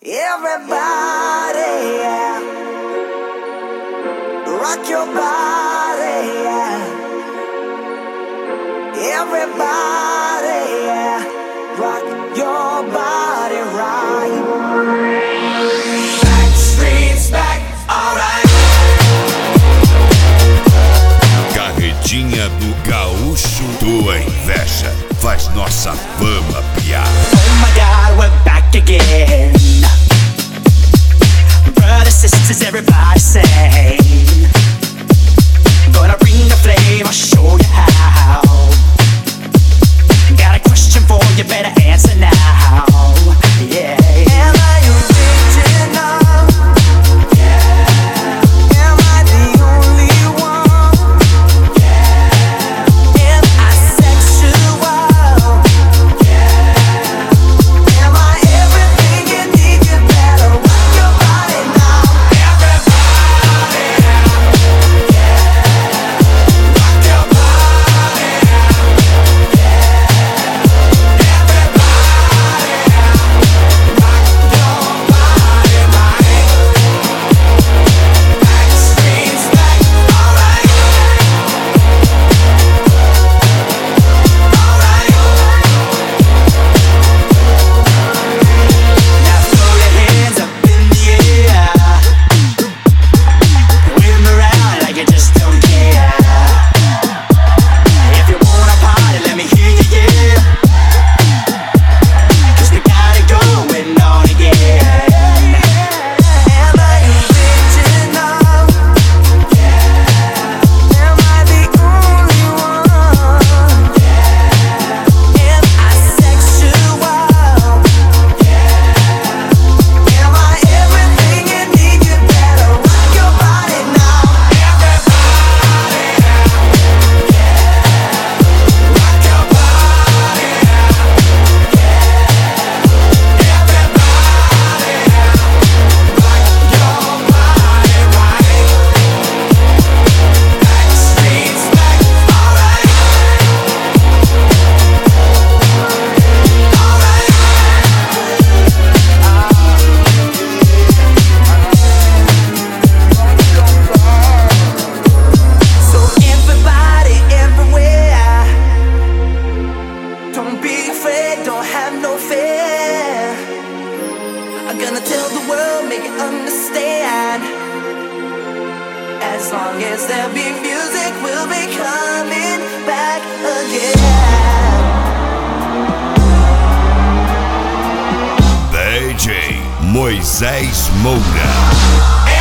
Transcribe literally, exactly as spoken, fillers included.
Everybody, yeah. Rock your body, yeah. Everybody, yeah. Rock your body right. Backstreet's back, alright. Carretinha do gaúcho, tua inveja faz nossa fama piar. Oh my God, we're back again. Brothers, sisters, everybody sing. Gonna bring the flame, I'll show you how. Got a question for you, better answer now. Yeah. Am I original? Yeah. Am I the only one? Yeah. Am I sexual? Yeah. Am I everything you need? You better rock your body now. Everybody, yeah. Rock your body, yeah. Everybody, rock your body right. Backstreet's back, alright. Now throw your hands up in the air. Wave 'em around like you just don't care. If you wanna party, let me hear you, yeah. 'Cause we got it going on again. Am I original? Yeah. Am I the only one? Yeah. Am I sexual? Yeah. Am I everything you need? You better rock your body now. Everybody, yeah. Rock your body, yeah. Everybody, rock your body right. Backstreet's back, alright. So everybody, everywhere, don't be afraid, don't have no fear. I'm gonna tell the world, make it understand. As long as there be music, we'll be coming back again. D J Moisés Moura.